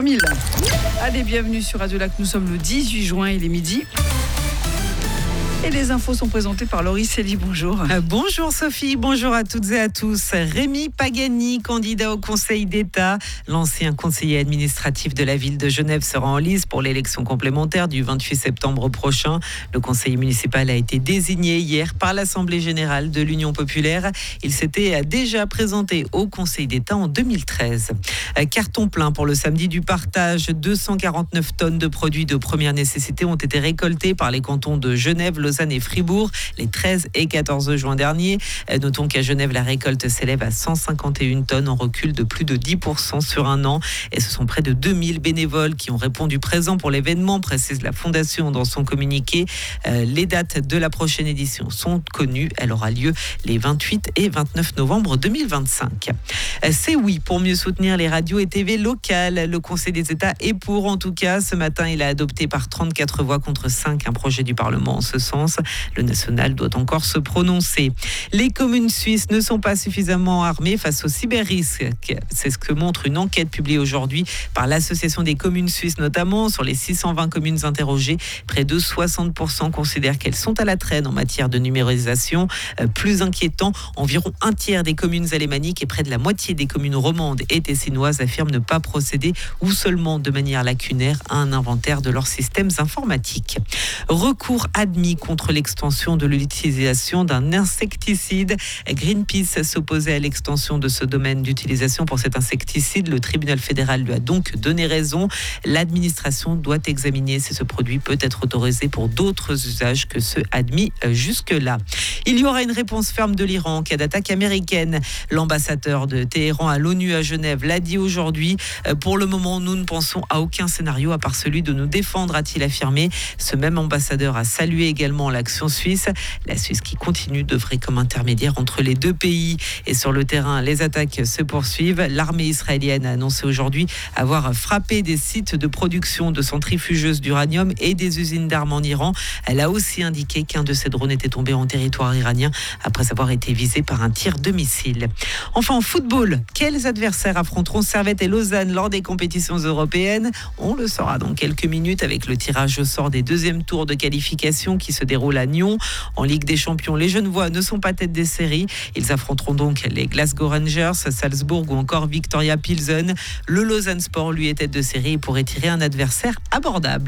1000. Allez, bienvenue sur Radio Lac. Nous sommes le 18 juin, il est midi. Et les infos sont présentées par Laurie Célie. Bonjour. Bonjour Sophie, bonjour à toutes et à tous. Rémi Pagani, candidat au Conseil d'État. L'ancien conseiller administratif de la ville de Genève sera en lice pour l'élection complémentaire du 28 septembre prochain. Le conseiller municipal a été désigné hier par l'Assemblée générale de l'Union populaire. Il s'était déjà présenté au Conseil d'État en 2013. Carton plein pour le samedi du partage. 249 tonnes de produits de première nécessité ont été récoltées par les cantons de Genève, Lausanne et Fribourg les 13 et 14 juin dernier. Notons qu'à Genève, la récolte s'élève à 151 tonnes en recul de plus de 10% sur un an. Et ce sont près de 2000 bénévoles qui ont répondu présents pour l'événement, précise la Fondation dans son communiqué. Les dates de la prochaine édition sont connues. Elle aura lieu les 28 et 29 novembre 2025. C'est oui pour mieux soutenir les radios et TV locales. Le Conseil des États est pour, en tout cas. Ce matin, il a adopté par 34 voix contre 5 un projet du Parlement en ce sens. Le national doit encore se prononcer. Les communes suisses ne sont pas suffisamment armées face aux cyberrisques. C'est ce que montre une enquête publiée aujourd'hui par l'Association des communes suisses notamment. Sur les 620 communes interrogées, près de 60% considèrent qu'elles sont à la traîne en matière de numérisation. Plus inquiétant, environ un tiers des communes alémaniques et près de la moitié des communes romandes et tessinoises affirment ne pas procéder ou seulement de manière lacunaire à un inventaire de leurs systèmes informatiques. Recours admis contre l'extension de l'utilisation d'un insecticide. Greenpeace s'opposait à l'extension de ce domaine d'utilisation pour cet insecticide. Le tribunal fédéral lui a donc donné raison. L'administration doit examiner si ce produit peut être autorisé pour d'autres usages que ceux admis jusque-là. Il y aura une réponse ferme de l'Iran en cas d'attaque américaine. L'ambassadeur de Téhéran à l'ONU à Genève l'a dit aujourd'hui. Pour le moment, nous ne pensons à aucun scénario à part celui de nous défendre, a-t-il affirmé. Ce même ambassadeur a salué également l'action suisse. La Suisse qui continue d'œuvrer comme intermédiaire entre les deux pays. Et sur le terrain, les attaques se poursuivent. L'armée israélienne a annoncé aujourd'hui avoir frappé des sites de production de centrifugeuses d'uranium et des usines d'armes en Iran. Elle a aussi indiqué qu'un de ses drones était tombé en territoire iranien après avoir été visé par un tir de missile. Enfin, en football, quels adversaires affronteront Servette et Lausanne lors des compétitions européennes? On le saura dans quelques minutes avec le tirage au sort des deuxièmes tours de qualification qui se déroule à Nyon. En Ligue des Champions, les Genevois ne sont pas tête des séries. Ils affronteront donc les Glasgow Rangers, Salzbourg ou encore Victoria Pilsen. Le Lausanne Sport, lui, est tête de série et pourrait tirer un adversaire abordable.